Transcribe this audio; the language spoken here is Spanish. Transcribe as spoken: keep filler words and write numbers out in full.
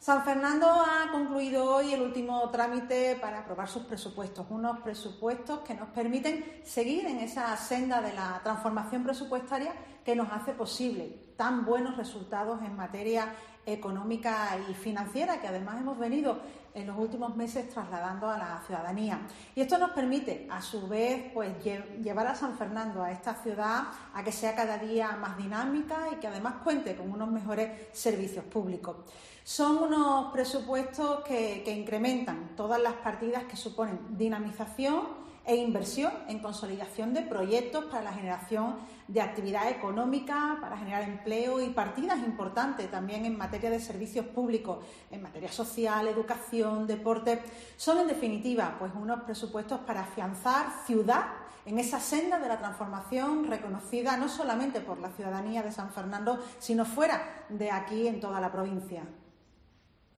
San Fernando ha concluido hoy el último trámite para aprobar sus presupuestos, unos presupuestos que nos permiten seguir en esa senda de la transformación presupuestaria que nos hace posible tan buenos resultados en materia económica y financiera que además hemos venido en los últimos meses trasladando a la ciudadanía. Y esto nos permite, a su vez, pues llevar a San Fernando, a esta ciudad, a que sea cada día más dinámica y que además cuente con unos mejores servicios públicos. Son unos presupuestos que, que incrementan todas las partidas que suponen dinamización e inversión en consolidación de proyectos para la generación de actividad económica, para generar empleo y partidas importantes también en materia de servicios públicos, en materia social, educación, deporte. Son, en definitiva, pues unos presupuestos para afianzar ciudad en esa senda de la transformación reconocida no solamente por la ciudadanía de San Fernando, sino fuera de aquí en toda la provincia.